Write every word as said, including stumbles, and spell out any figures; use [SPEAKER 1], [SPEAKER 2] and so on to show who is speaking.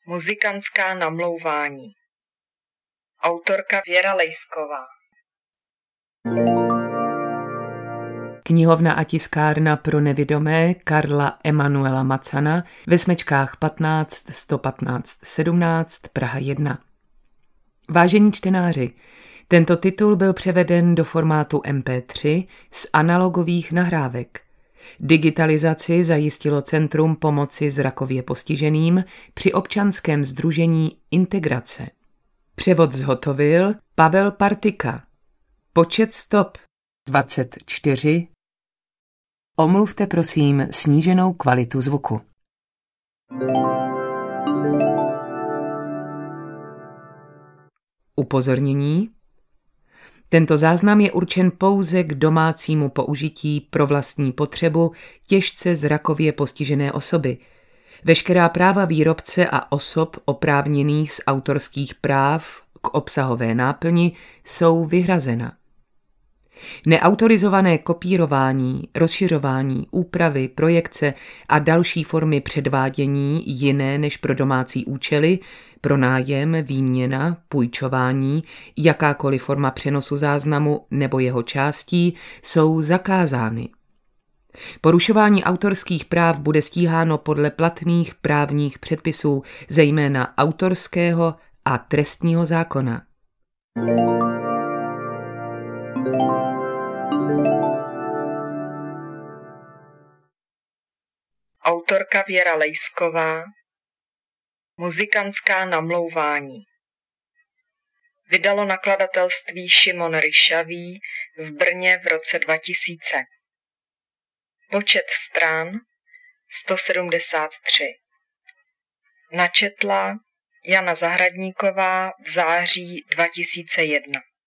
[SPEAKER 1] Muzikantská namlouvání. Autorka Věra Lejsková.
[SPEAKER 2] Knihovna a tiskárna pro nevidomé Karla Emanuela Macana ve smečkách patnáct sto patnáct sedmnáct Praha jedna. Vážení čtenáři, tento titul byl převeden do formátu em pé tři z analogových nahrávek. Digitalizaci zajistilo Centrum pomoci zrakově postiženým při občanském sdružení Integrace. Převod zhotovil Pavel Partika. Počet stop dvacet čtyři. Omluvte prosím sníženou kvalitu zvuku. Upozornění. Tento záznam je určen pouze k domácímu použití pro vlastní potřebu těžce zrakově postižené osoby. Veškerá práva výrobce a osob oprávněných z autorských práv k obsahové náplni jsou vyhrazena. Neautorizované kopírování, rozšiřování, úpravy, projekce a další formy předvádění jiné než pro domácí účely, pronájem, výměna, půjčování, jakákoliv forma přenosu záznamu nebo jeho částí jsou zakázány. Porušování autorských práv bude stíháno podle platných právních předpisů, zejména autorského a trestního zákona.
[SPEAKER 1] Autorka Věra Lejsková. Muzikantská namlouvání. Vydalo nakladatelství Šimon Ryšavý v Brně v roce dva tisíce. Počet stran sto sedmdesát tři. Načetla Jana Zahradníková v září dva tisíce jedna.